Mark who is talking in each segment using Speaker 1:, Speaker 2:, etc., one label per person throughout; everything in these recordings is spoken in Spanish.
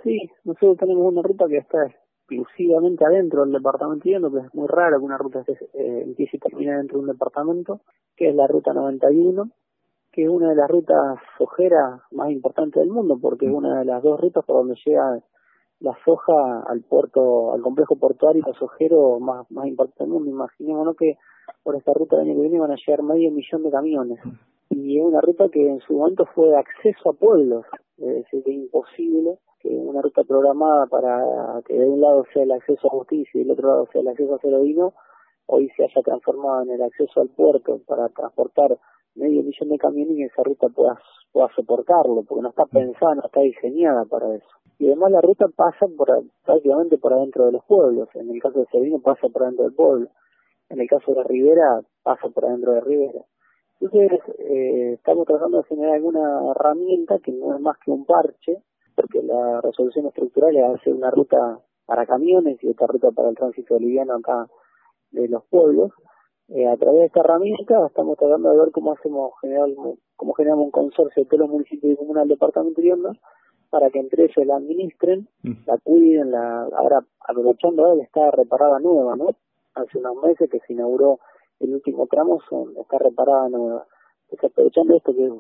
Speaker 1: Sí, nosotros tenemos una ruta que está exclusivamente adentro del departamento yendo, que es muy raro que una ruta empiece y termine dentro de un departamento, que es la ruta 91, que es una de las rutas sojeras más importantes del mundo, porque es una de las dos rutas por donde llega la soja al puerto, al complejo portuario sojero más importante del mundo. Imaginémonos que por esta ruta el año que viene van a llegar 500.000 de camiones. Y es una ruta que en su momento fue de acceso a pueblos, es decir, que es imposible que una ruta programada para que de un lado sea el acceso a justicia y del otro lado sea el acceso a Cerodino, hoy se haya transformado en el acceso al puerto para transportar 500.000 de camiones y esa ruta pueda soportarlo, porque no está pensada, no está diseñada para eso. Y además la ruta pasa prácticamente por adentro de los pueblos. En el caso de Cerodino pasa por adentro del pueblo, en el caso de la Ribera pasa por adentro de Ribera. Entonces, estamos tratando de generar alguna herramienta que no es más que un parche, porque la resolución estructural es hacer una ruta para camiones y otra ruta para el tránsito liviano acá de los pueblos. A través de esta herramienta estamos tratando de ver cómo generamos un consorcio de todos los municipios y comunas del departamento de Rionda para que entre ellos la administren, la cuiden, ahora aprovechando ahora está reparada nueva, ¿no? Hace unos meses que se inauguró el último tramo, está reparada nueva. Entonces, aprovechando esto, que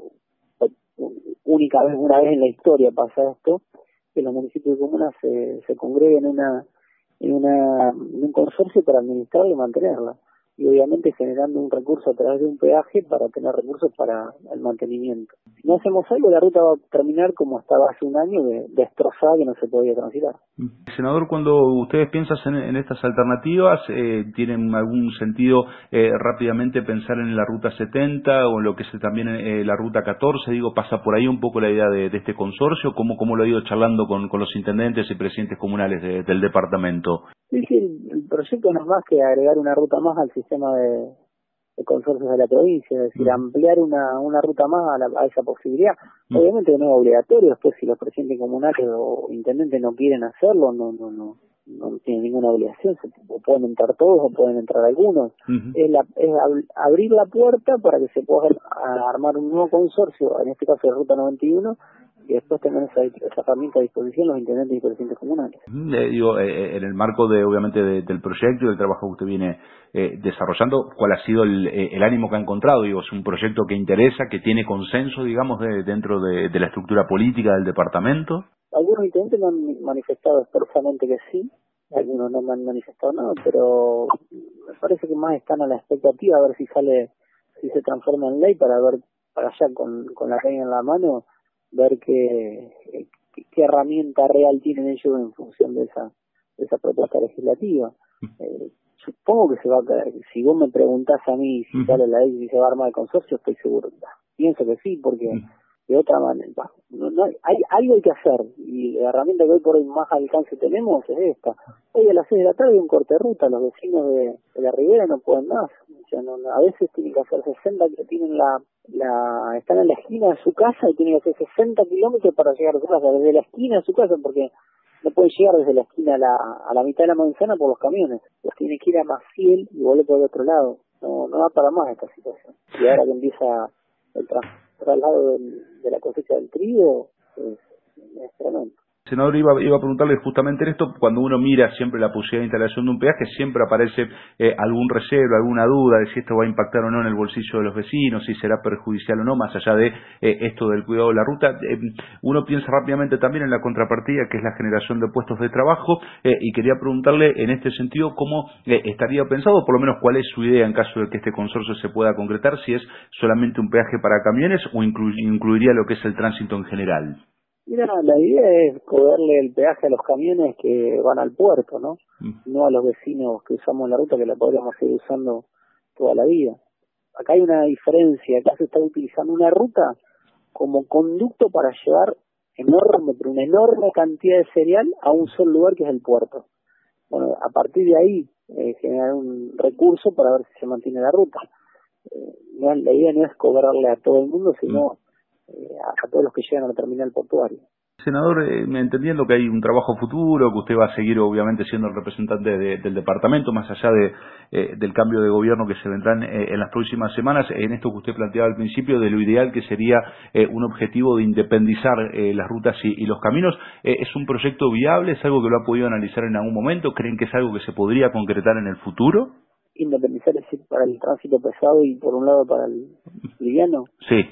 Speaker 1: una vez en la historia pasa esto, que los municipios y comunas se congreguen en un consorcio para administrarla y mantenerla. Y obviamente generando un recurso a través de un peaje para tener recursos para el mantenimiento. Si no hacemos algo, la ruta va a terminar como estaba hace un año, destrozada, que no se podía transitar.
Speaker 2: Senador, cuando ustedes piensan en estas alternativas, ¿tienen algún sentido rápidamente pensar en la ruta 70 o en lo que es también la ruta 14? Digo, ¿pasa por ahí un poco la idea de este consorcio? ¿Cómo lo ha ido charlando con los intendentes y presidentes comunales del departamento?
Speaker 1: Sí, el proyecto no es más que agregar una ruta más al sistema de consorcios de la provincia, es decir, ampliar una ruta más a esa posibilidad. Obviamente no es obligatorio, después si los presidentes comunales o intendentes no quieren hacerlo, no tienen ninguna obligación, pueden entrar todos o pueden entrar algunos. Es abrir la puerta para que se pueda armar un nuevo consorcio, en este caso de Ruta 91, y después tener esa herramienta a disposición los intendentes y presidentes comunales.
Speaker 2: En el marco obviamente del proyecto y del trabajo que usted viene desarrollando, ¿cuál ha sido el ánimo que ha encontrado? Digo, ¿es un proyecto que interesa, que tiene consenso, digamos, dentro de la estructura política del departamento?
Speaker 1: Algunos intendentes me han manifestado expresamente que sí, algunos no me han manifestado nada, pero me parece que más están a la expectativa a ver si se transforma en ley para allá con la ley en la mano, ver qué herramienta real tienen ellos en función de esa propuesta legislativa. Supongo que se va a caer. Si vos me preguntás a mí si sale la ley y se va a armar el consorcio, estoy seguro. Pienso que sí, porque de otra manera, algo hay que hacer, y la herramienta que hoy por hoy más alcance tenemos es esta. Hoy a las 6 de la tarde hay un corte de ruta, los vecinos de la Ribera no pueden más, o sea, a veces tienen que hacer 60, que tienen están en la esquina de su casa y tienen que hacer 60 kilómetros para llegar a su casa, desde la esquina de su casa, porque no pueden llegar desde la esquina a la mitad de la manzana por los camiones, los tienen que ir a Maciel y volver por el otro lado. No va para más esta situación. Y ahora que empieza el traslado de la cosecha del trigo, es tremendo.
Speaker 2: Senador, iba a preguntarle justamente en esto, cuando uno mira siempre la posibilidad de instalación de un peaje, siempre aparece algún reserva, alguna duda de si esto va a impactar o no en el bolsillo de los vecinos, si será perjudicial o no, más allá de esto del cuidado de la ruta. Uno piensa rápidamente también en la contrapartida, que es la generación de puestos de trabajo, y quería preguntarle en este sentido cómo estaría pensado, por lo menos cuál es su idea en caso de que este consorcio se pueda concretar, si es solamente un peaje para camiones o incluiría lo que es el tránsito en general.
Speaker 1: Mira, la idea es cobrarle el peaje a los camiones que van al puerto, ¿no? No a los vecinos que usamos la ruta, que la podríamos seguir usando toda la vida. Acá hay una diferencia, acá se está utilizando una ruta como conducto para llevar una enorme cantidad de cereal a un solo lugar, que es el puerto. Bueno, a partir de ahí generar un recurso para ver si se mantiene la ruta. La idea no es cobrarle a todo el mundo, sino a todos los que llegan a la terminal portuaria.
Speaker 2: Senador, entendiendo que hay un trabajo futuro, que usted va a seguir obviamente siendo el representante del departamento, más allá del cambio de gobierno que se vendrá en las próximas semanas, en esto que usted planteaba al principio, de lo ideal que sería un objetivo de independizar las rutas y los caminos, ¿es un proyecto viable? ¿Es algo que lo ha podido analizar en algún momento? ¿Creen que es algo que se podría concretar en el futuro?
Speaker 1: Independizar es decir, para el tránsito pesado y por un lado para el liviano.
Speaker 2: Sí.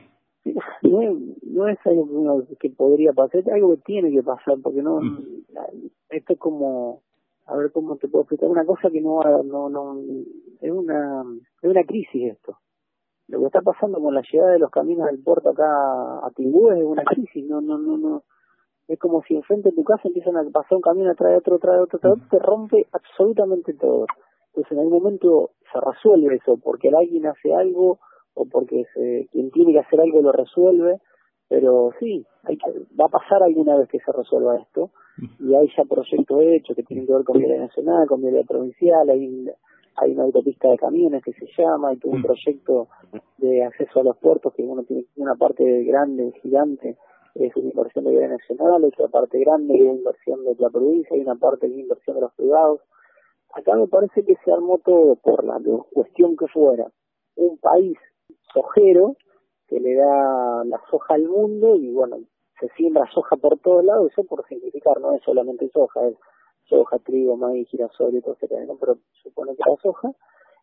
Speaker 1: No es algo que podría pasar, es algo que tiene que pasar, porque esto es como, a ver cómo te puedo explicar, una cosa que no es una crisis esto. Lo que está pasando con la llegada de los caminos del puerto acá a Timbú es una crisis, no. Es como si enfrente de tu casa empiezan a pasar un camión atrás de otro, te rompe absolutamente todo. Entonces en algún momento se resuelve eso, porque alguien hace algo, o porque quien tiene que hacer algo lo resuelve, pero sí, va a pasar alguna vez que se resuelva esto, y hay ya proyectos hechos que tienen que ver con vialidad nacional, con vialidad provincial, hay una autopista de camiones que se llama, hay todo un proyecto de acceso a los puertos que uno tiene una parte grande, gigante, es una inversión de vialidad nacional, otra parte grande es inversión de la provincia, y una parte es inversión de los privados. Acá me parece que se armó todo por la cuestión que fuera un país sojero que le da la soja al mundo y bueno, se siembra soja por todos lados, eso por simplificar, no es solamente soja, es soja, trigo, maíz, girasol y todo eso, ¿no? Pero supone que la soja,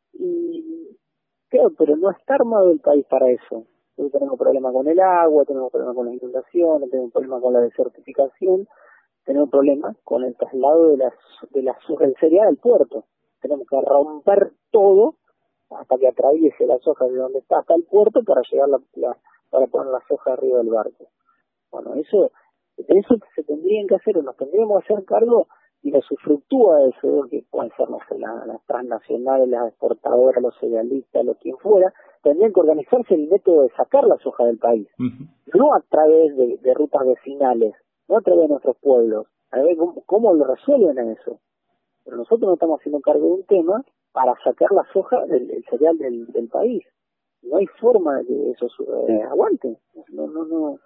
Speaker 1: y claro, pero no está armado el país para eso. Nosotros tenemos problemas con el agua, tenemos problemas con las inundaciones, tenemos problemas con la desertificación, tenemos problemas con el traslado de la soja del cereal al puerto. Tenemos que romper todo hasta que atraviese la soja de donde está hasta el puerto para llegar para poner la soja arriba del barco. Bueno, eso se tendrían que hacer, o nos tendríamos que hacer cargo, y nos usufructúa eso, que pueden ser, no sé, las transnacionales, las exportadoras, los cerealistas, quien fuera, tendrían que organizarse el método de sacar la soja del país, no a través de rutas vecinales, no a través de nuestros pueblos, a ver cómo lo resuelven a eso. Pero nosotros no estamos haciendo cargo de un tema para sacar la soja del cereal del país. No hay forma de que eso aguante. No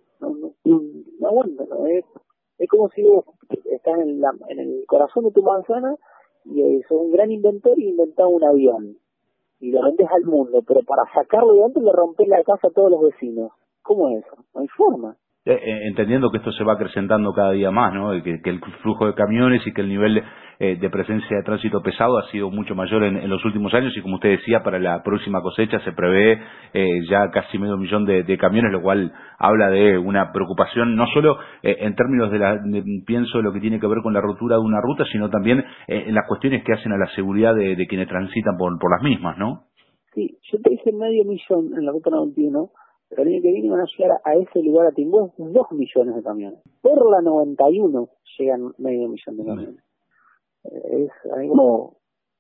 Speaker 1: aguanta. ¿No? Es como si vos estás en el corazón de tu manzana y sos un gran inventor y inventás un avión y lo vendés al mundo, pero para sacarlo de antes le rompés la casa a todos los vecinos. ¿Cómo es eso? No hay forma.
Speaker 2: Entendiendo que esto se va acrecentando cada día más, ¿no? Que el flujo de camiones y que el nivel de presencia de tránsito pesado ha sido mucho mayor en los últimos años, y como usted decía, para la próxima cosecha se prevé ya casi 500.000 de camiones, lo cual habla de una preocupación no solo en términos pienso de lo que tiene que ver con la rotura de una ruta, sino también en las cuestiones que hacen a la seguridad de quienes transitan por las mismas, ¿no?
Speaker 1: Sí, yo te dije 500.000 en la ruta 91, pero el año que viene van a llegar a ese lugar, a Timbú, 2 millones de camiones. Por la 91 llegan 500.000 de camiones. Es algo,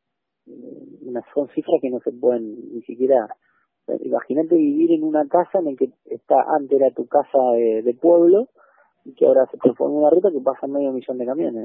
Speaker 1: son cifras que no se pueden ni siquiera. Imagínate vivir en una casa en el que antes era tu casa de pueblo, y que ahora se transforma en una ruta que pasa 500.000 de camiones.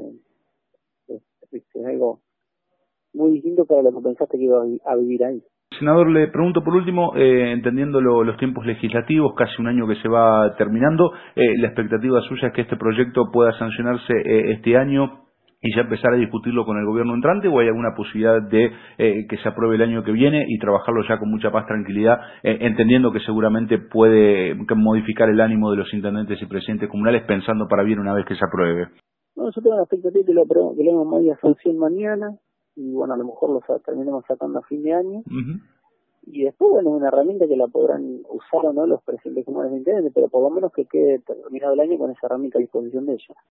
Speaker 1: Es algo muy distinto para lo que pensaste que iba a vivir ahí.
Speaker 2: Senador, le pregunto por último, entendiendo los tiempos legislativos, casi un año que se va terminando, la expectativa suya es que este proyecto pueda sancionarse este año y ya empezar a discutirlo con el gobierno entrante, o hay alguna posibilidad de que se apruebe el año que viene y trabajarlo ya con mucha más tranquilidad, entendiendo que seguramente puede modificar el ánimo de los intendentes y presidentes comunales, pensando para bien una vez que se apruebe?
Speaker 1: No, yo tengo la expectativa que lo hagamos media sanción mañana, y bueno, a lo mejor lo terminemos sacando a fin de año. Y después, bueno, es una herramienta que la podrán usar o no los presidentes comunales de intendentes, pero por lo menos que quede terminado el año con esa herramienta a disposición de ellos.